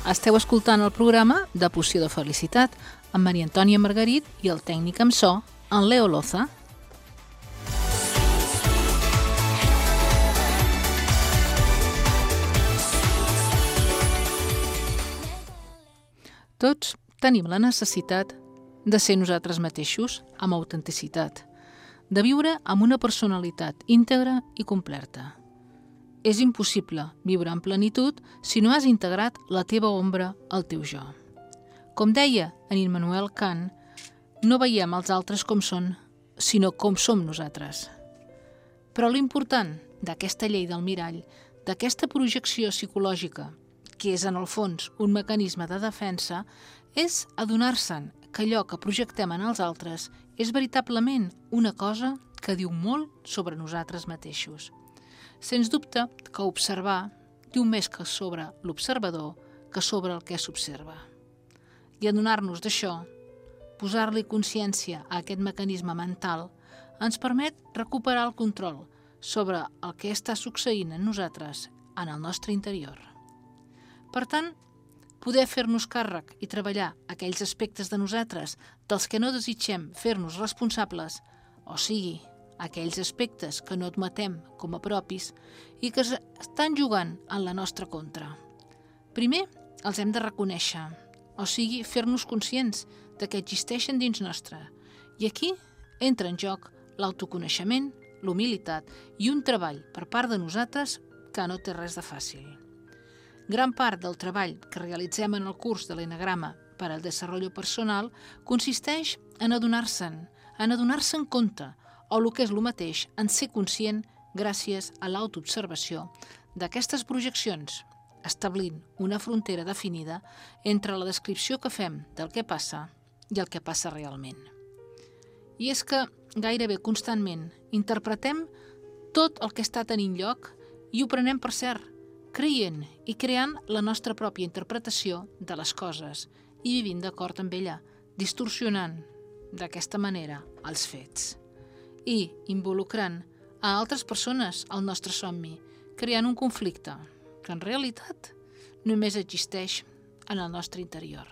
Esteu escoltant el programa de Poció de Felicitat amb Maria Antònia Margarit i el tècnic amb so, en Leo Loza. Tots tenim la necessitat de ser nosaltres mateixos amb autenticitat, de viure amb una personalitat íntegra i completa. És impossible viure en plenitud si no has integrat la teva ombra al teu jo. Com deia en Immanuel Kant, no veiem els altres com són, sinó com som nosaltres. Però l'important d'aquesta llei del mirall, d'aquesta projecció psicològica, que és en el fons un mecanisme de defensa, és adonar-se'n que allò que projectem en els altres és veritablement una cosa que diu molt sobre nosaltres mateixos. Sens dubte que observar diu més que sobre l'observador que sobre el que s'observa. I adonar-nos d'això, posar-li consciència a aquest mecanisme mental, ens permet recuperar el control sobre el que està succeint en nosaltres, en el nostre interior. Per tant, poder fer-nos càrrec i treballar aquells aspectes de nosaltres dels que no desitgem fer-nos responsables, o sigui, aquells aspectes que no admetem com a propis i que estan jugant en la nostra contra. Primer, els hem de reconèixer, o sigui, fer-nos conscients de que existeixen dins nostre. I aquí entra en joc l'autoconeixement, l'humilitat i un treball per part de nosaltres que no té res de fàcil. Gran part del treball que realitzem en el curs de l'Enagrama per al Desarrollo Personal consisteix en adonar-se'n compte, o el que és el mateix, en ser conscient gràcies a l'autoobservació d'aquestes projeccions, establint una frontera definida entre la descripció que fem del que passa i el que passa realment. I és que gairebé constantment interpretem tot el que està tenint lloc i ho prenem per cert, creient i creant la nostra pròpia interpretació de les coses i vivint d'acord amb ella, distorsionant d'aquesta manera els fets i involucrant a altres persones al nostre somni, creant un conflicte que en realitat només existeix en el nostre interior.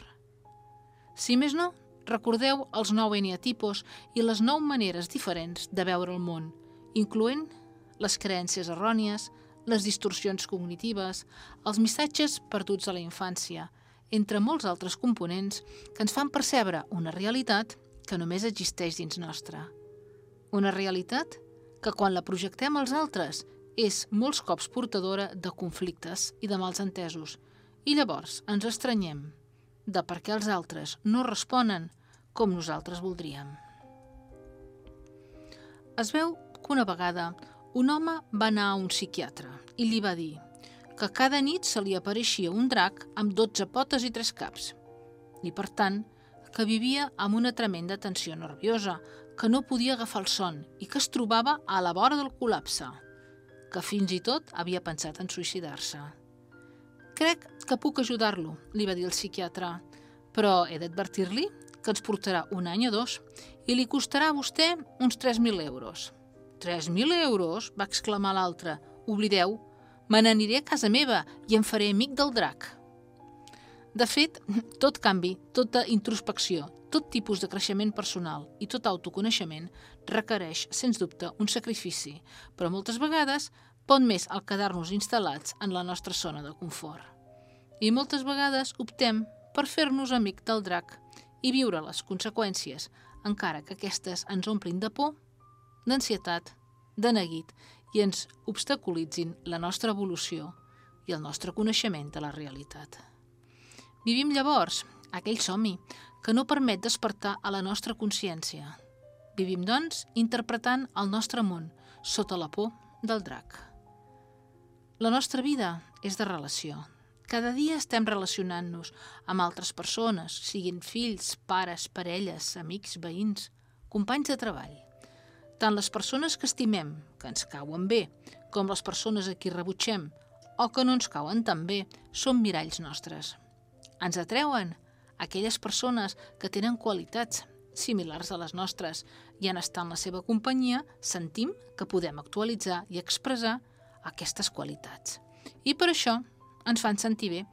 Si més no, recordeu els 9 eneatipos i les 9 maneres diferents de veure el món, incloent les creences errònies, les distorsions cognitives, els missatges perduts a la infància, entre molts altres components que ens fan percebre una realitat que només existeix dins nostre. Una realitat que quan la projectem als altres és molts cops portadora de conflictes i de mals entesos i llavors ens estranyem de per què els altres no responen com nosaltres voldríem. Es veu que una vegada un home va anar a un psiquiatre i li va dir que cada nit se li apareixia un drac amb 12 potes i 3 caps i, per tant, que vivia amb una tremenda tensió nerviosa, que no podia agafar el son i que es trobava a la vora del col·lapse, que fins i tot havia pensat en suïcidar-se. «Crec que puc ajudar-lo», li va dir el psiquiatre, «però he d'advertir-li que ens portarà un any o 2 i li costarà a vostè uns 3.000 euros». «3.000 euros?», va exclamar l'altre. «Oblideu, me n'aniré a casa meva i em faré amic del drac». De fet, tot canvi, tota introspecció, tot tipus de creixement personal i tot autoconeixement requereix, sens dubte, un sacrifici, però moltes vegades pot més el quedar-nos instal·lats en la nostra zona de confort. I moltes vegades optem per fer-nos amic del drac i viure les conseqüències, encara que aquestes ens omplin de por, d'ansietat, de neguit i ens obstaculitzin la nostra evolució i el nostre coneixement de la realitat. Vivim llavors aquell somni que no permet despertar a la nostra consciència. Vivim, doncs, interpretant el nostre món sota la por del drac. La nostra vida és de relació. Cada dia estem relacionant-nos amb altres persones, siguin fills, pares, parelles, amics, veïns, companys de treball. Tant les persones que estimem, que ens cauen bé, com les persones a qui rebutgem o que no ens cauen tan bé, són miralls nostres. Ens atreuen aquelles persones que tenen qualitats similars a les nostres i en estar en la seva companyia sentim que podem actualitzar i expressar aquestes qualitats. I per això ens fan sentir bé.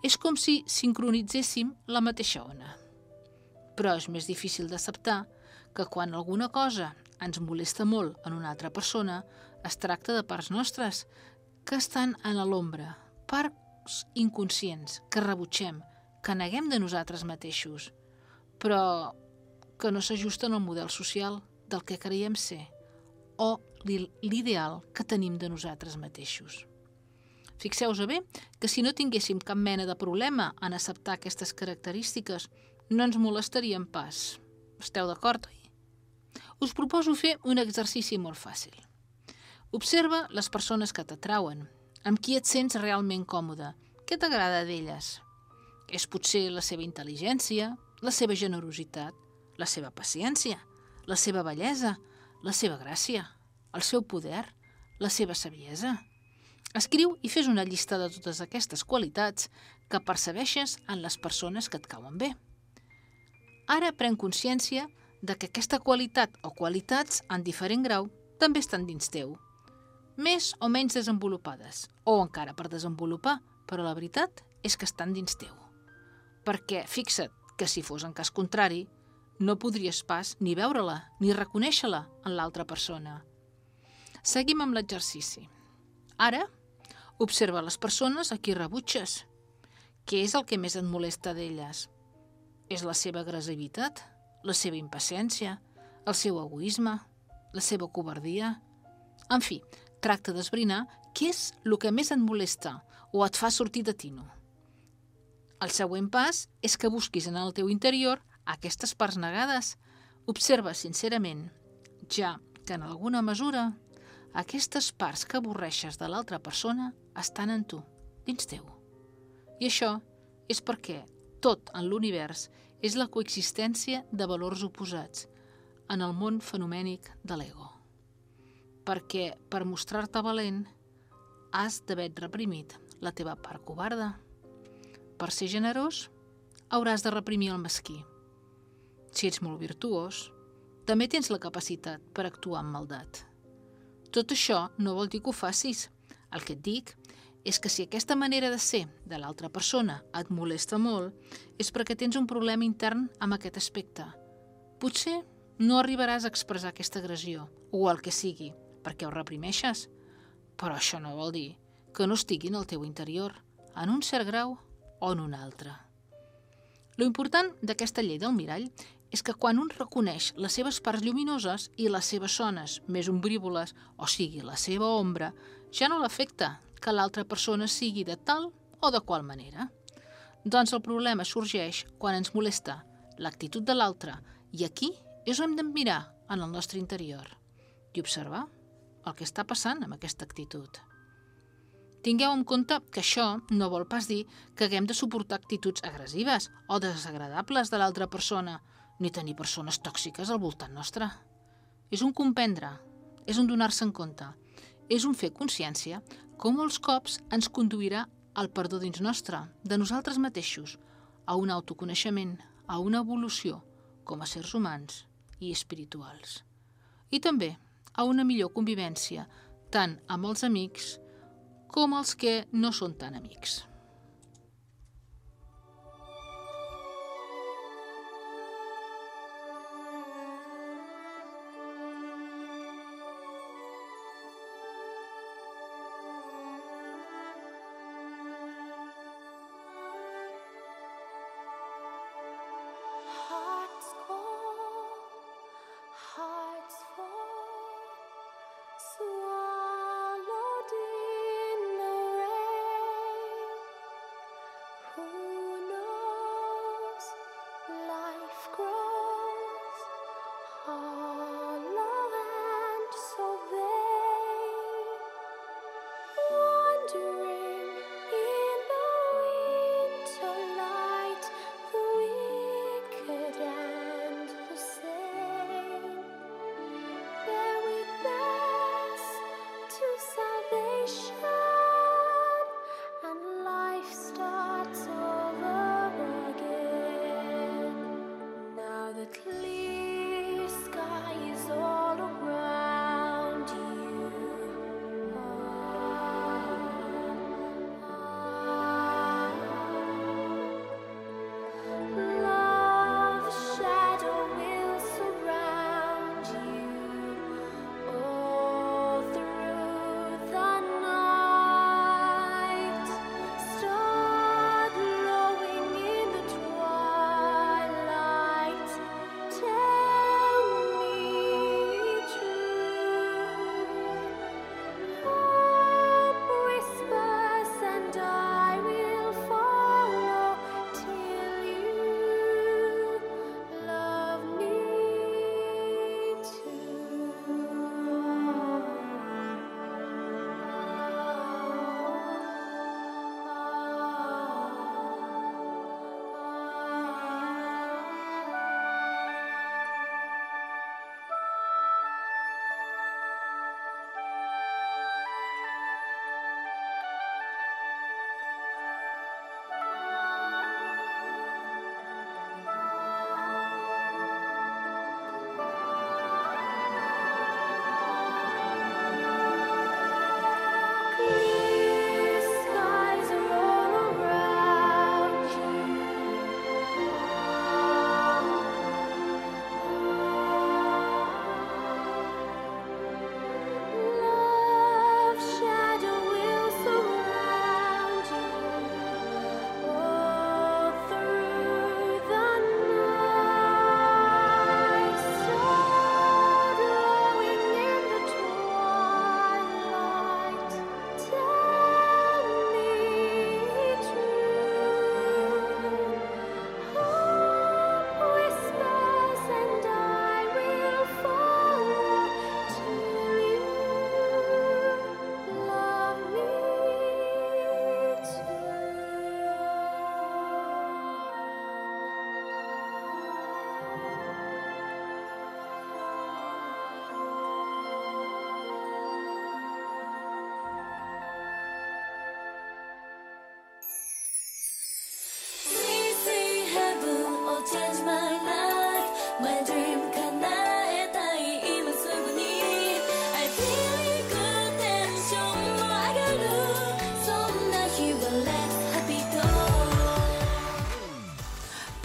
És com si sincronitzéssim la mateixa ona. Però és més difícil d'acceptar que quan alguna cosa ens molesta molt en una altra persona, es tracta de parts nostres que estan en l'ombra, parts inconscients que rebutgem, que neguem de nosaltres mateixos, però que no s'ajusten al model social del que creiem ser o l'ideal que tenim de nosaltres mateixos. Fixeu-vos bé que si no tinguéssim cap mena de problema en acceptar aquestes característiques, no ens molestaríem pas. Esteu d'acord, oi? Us proposo fer un exercici molt fàcil. Observa les persones que t'atrauen, amb qui et sents realment còmode, què t'agrada d'elles. És potser la seva intel·ligència, la seva generositat, la seva paciència, la seva bellesa, la seva gràcia, el seu poder, la seva saviesa. Escriu i fes una llista de totes aquestes qualitats que percebeixes en les persones que et cauen bé. Ara pren consciència de que aquesta qualitat o qualitats en diferent grau també estan dins teu, més o menys desenvolupades, o encara per desenvolupar, però la veritat és que estan dins teu. Perquè fixa't que si fos en cas contrari, no podries pas ni veure-la ni reconèixer-la en l'altra persona. Seguim amb l'exercici. Ara, observa les persones a qui rebutges. Què és el que més et molesta d'elles? És la seva agressivitat, la seva impaciència, el seu egoisme, la seva covardia? En fi, tracta d'esbrinar què és el que més et molesta o et fa sortir de tino. El següent pas és que busquis en el teu interior aquestes parts negades. Observa sincerament, ja que en alguna mesura aquestes parts que avorreixes de l'altra persona estan en tu, dins teu. I això és perquè tot en l'univers és la coexistència de valors oposats en el món fenomènic de l'ego. Perquè per mostrar-te valent has d'haver reprimit la teva part covarda. Per ser generós hauràs de reprimir el mesquí. Si ets molt virtuós, també tens la capacitat per actuar amb maldat. Tot això no vol dir que ho facis. El que et dic és que si aquesta manera de ser de l'altra persona et molesta molt, és perquè tens un problema intern amb aquest aspecte. Potser no arribaràs a expressar aquesta agressió, o el que sigui, perquè ho reprimeixes, però això no vol dir que no estigui en el teu interior, en un cert grau o en un altre. Lo important d'aquesta llei del mirall és que quan un reconeix les seves parts lluminoses i les seves zones més ombrívoles, o sigui, la seva ombra, ja no l'afecta que l'altra persona sigui de tal o de qual manera. Doncs el problema sorgeix quan ens molesta l'actitud de l'altre, i aquí és on hem de mirar en el nostre interior i observar el que està passant amb aquesta actitud. Tingueu en compte que això no vol pas dir que haguem de suportar actituds agressives o desagradables de l'altra persona, ni tenir persones tòxiques al voltant nostre. És un comprendre, és un donar-se en compte, és un fer consciència que molts cops ens conduirà al perdó dins nostre, de nosaltres mateixos, a un autoconeixement, a una evolució com a sers humans i espirituals. I també a una millor convivència, tant amb els amics com els que no són tan amics. Swallowed in the rain.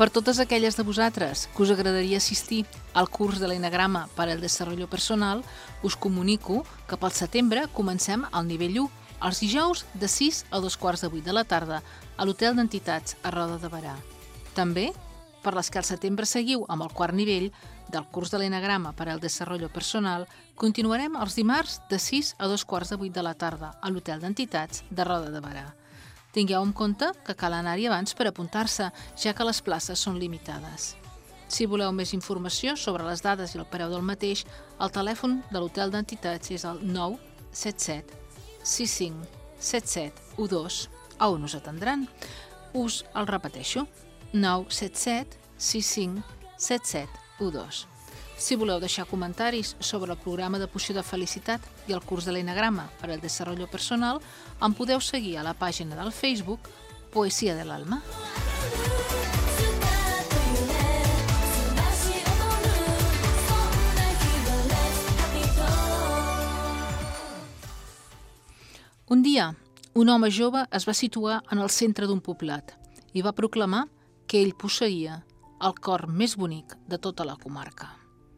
Per totes aquelles de vosaltres que us agradaria assistir al curs de l'Enagrama per al Desarrollo Personal, us comunico que pel setembre comencem al nivell 1, els dijous de 6 a 2:15 de la tarda, a l'Hotel d'Entitats a Roda de Berà. També, per les que al setembre seguiu amb el quart nivell del curs de l'Enagrama per al Desarrollo Personal, continuarem els dimarts de 6 a 2:15 de la tarda a l'Hotel d'Entitats de Roda de Berà. Tingueu en compte que cal anar-hi abans per apuntar-se, ja que les places són limitades. Si voleu més informació sobre les dades i el preu del mateix, el telèfon de l'Hotel d'Entitats és el 977 65 77 12, on us atendran. Us el repeteixo, 977 65 77 12. Si voleu deixar comentaris sobre el programa de Poció de Felicitat i el curs de l'Enagrama per al Desarrollo Personal, em podeu seguir a la pàgina del Facebook Poesia de l'Alma. Un dia, un home jove es va situar en el centre d'un poblat i va proclamar que ell posseïa el cor més bonic de tota la comarca.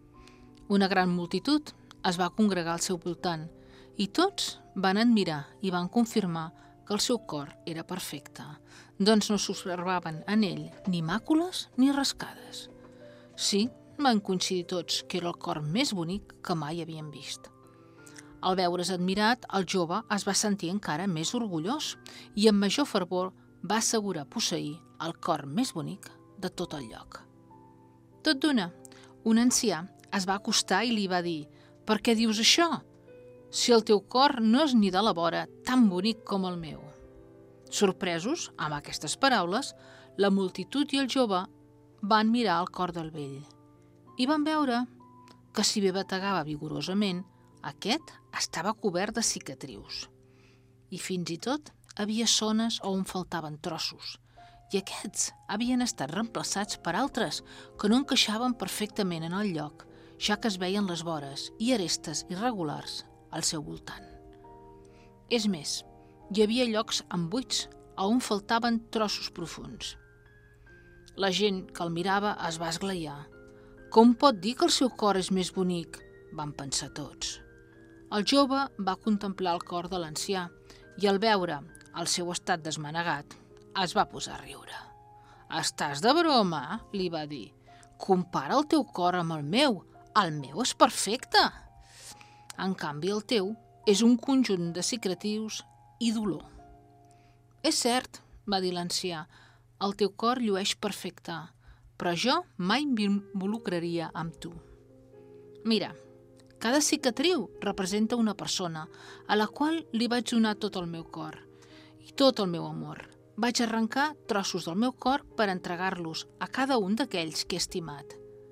Una gran multitud es va congregar al seu voltant i tots van admirar i van confirmar que el seu cor era perfecte, doncs no s'observaven en ell ni màcules ni rascades. Sí, van coincidir tots que era el cor més bonic que mai havien vist. Al veure's admirat, el jove es va sentir encara més orgullós i amb major fervor va assegurar posseir el cor més bonic de tot el lloc. Tot d'una, un ancià es va acostar i li va dir: «Per què dius això? Si el teu cor no és ni de la vora tan bonic com el meu». Sorpresos amb aquestes paraules, la multitud i el jove van mirar el cor del vell i van veure que, si bé bategava vigorosament, aquest estava cobert de cicatrius i fins i tot havia zones on faltaven trossos, i aquests havien estat reemplaçats per altres que no encaixaven perfectament en el lloc, ja que es veien les vores i arestes irregulars al seu voltant. És més, hi havia llocs amb buits on faltaven trossos profunds. La gent que el mirava es va esglaiar. «Com pot dir que el seu cor és més bonic?», van pensar tots. El jove va contemplar el cor de l'ancià i, al veure el seu estat desmanegat, es va posar a riure. «Estàs de broma?», li va dir. «Compara el teu cor amb el meu és perfecte. En canvi, el teu és un conjunt de cicatrius i dolor». «És cert», va dir l'ancià, «el teu cor llueix perfecte, però jo mai m'involucraria amb tu. Mira, cada cicatriu representa una persona a la qual li vaig donar tot el meu cor i tot el meu amor. Vaig arrencar trossos del meu cor per entregar-los a cada un d'aquells que he estimat.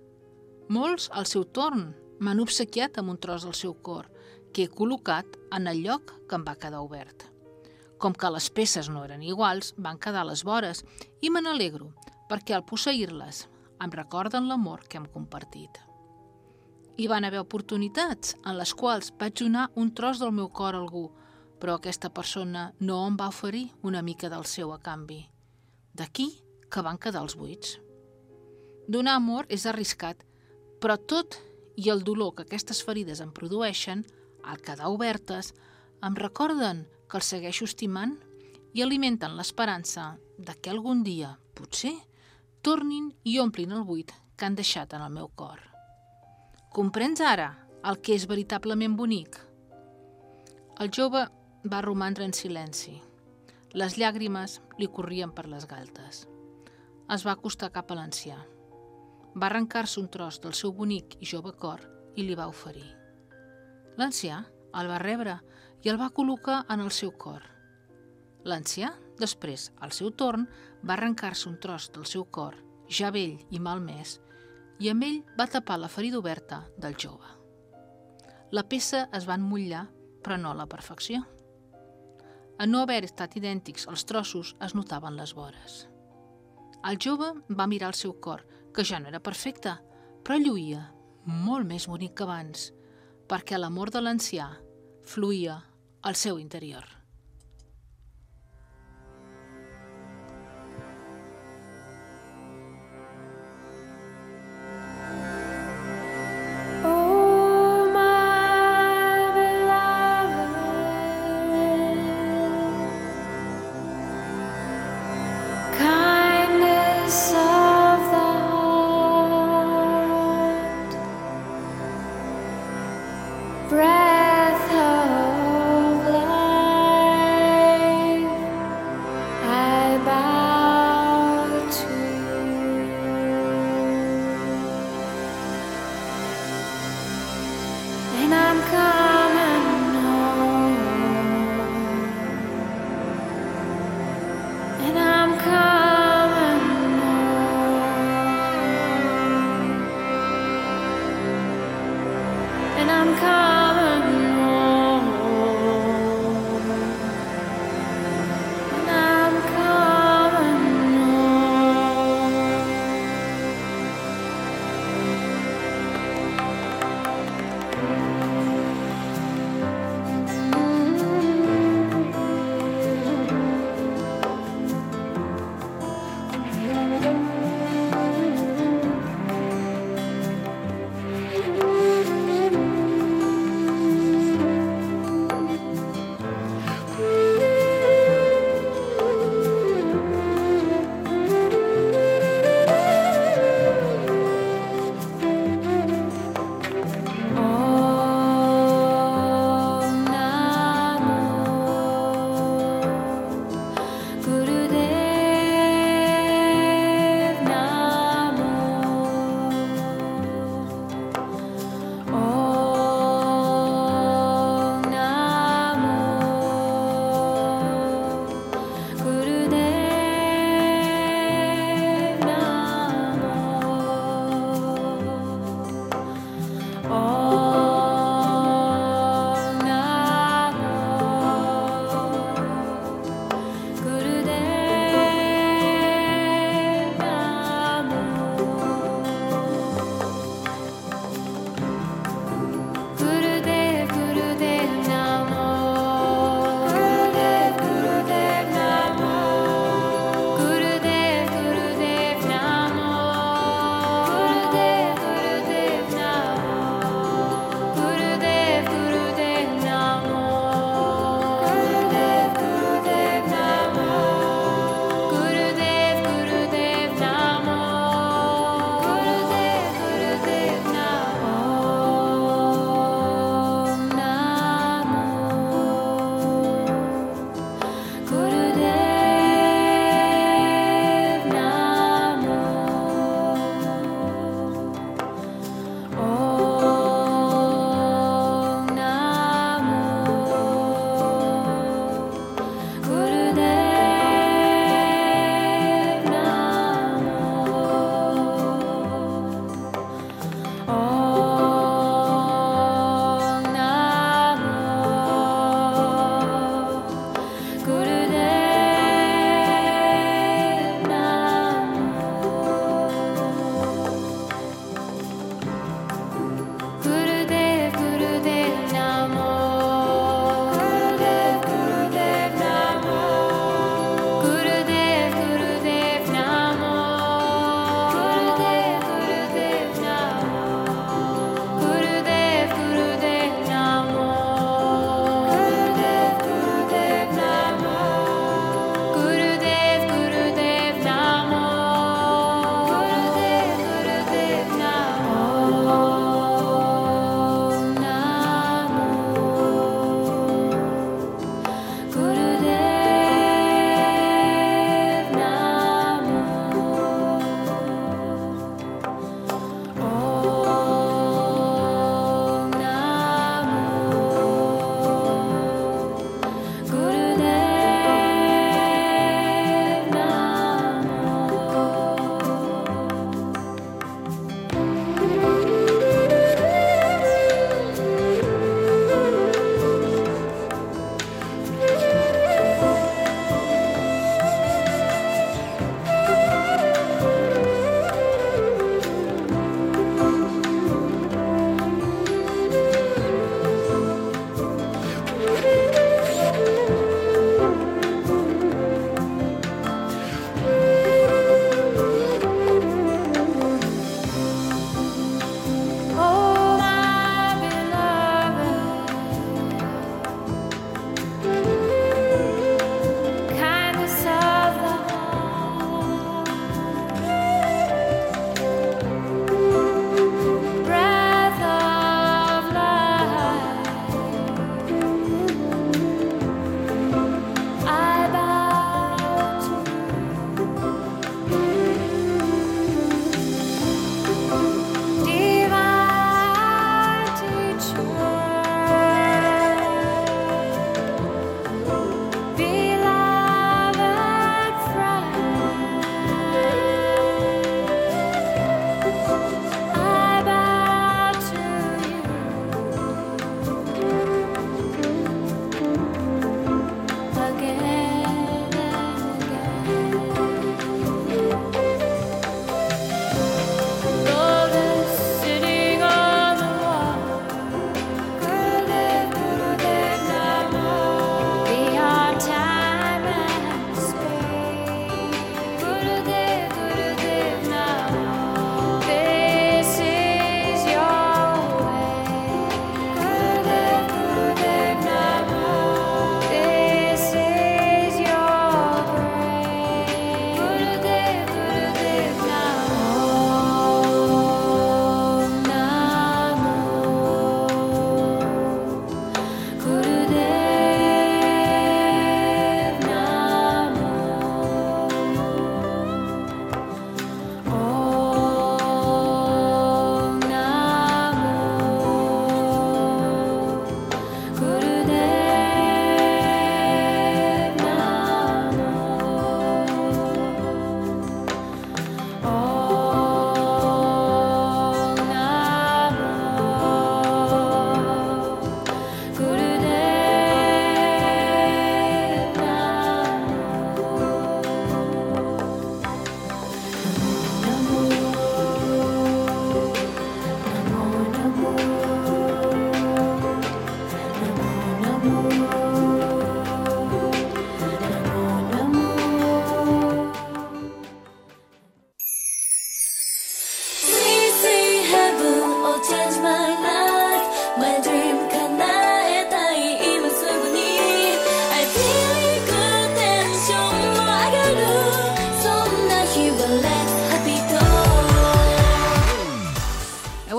Molts, al seu torn, m'han obsequiat amb un tros del seu cor que he col·locat en el lloc que em va quedar obert. Com que les peces no eren iguals, van quedar a les vores i me n'alegro perquè al posseir-les em recorden l'amor que hem compartit. Hi van haver oportunitats en les quals vaig donar un tros del meu cor a algú, però aquesta persona no em va oferir una mica del seu a canvi. D'aquí que van quedar els buits. Donar amor és arriscat, però tot i el dolor que aquestes ferides em produeixen, al quedar obertes, em recorden que els segueixo estimant i alimenten l'esperança de que algun dia, potser, tornin i omplin el buit que han deixat en el meu cor. Comprens ara el que és veritablement bonic? El jove va romandre en silenci. Les llàgrimes li corrien per les galtes. Es va acostar cap a l'ancià. Va arrencar-se un tros del seu bonic i jove cor i li va oferir. L'ancià el va rebre i el va col·locar en el seu cor. L'ancià, després, al seu torn, va arrencar-se un tros del seu cor, ja vell i malmès, i amb ell va tapar la ferida oberta del jove. La peça es va emmottllar, però no a la perfecció. En no haver estat idèntics els trossos, es notaven les vores. El jove va mirar el seu cor, que ja no era perfecte, però lluïa molt més bonic que abans, perquè l'amor de l'ancià fluïa al seu interior.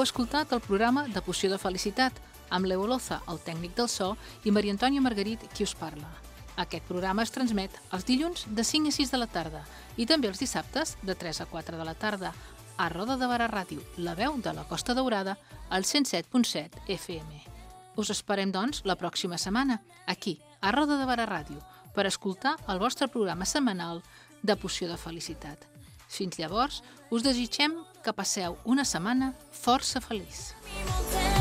escoltat el programa de Poció de Felicitat, amb Leo Loza, el tècnic del so, i Maria Antònia Margarit, qui us parla. Aquest programa es transmet els dilluns de 5 a 6 de la tarda i també els dissabtes de 3 a 4 de la tarda a Roda de Barà Ràdio, la veu de la Costa Daurada, al 107.7 FM. Us esperem, doncs, la pròxima setmana, aquí, a Roda de Barà Ràdio, per escoltar el vostre programa setmanal de Poció de Felicitat. Fins llavors, us desitgem que passeu una setmana força feliç.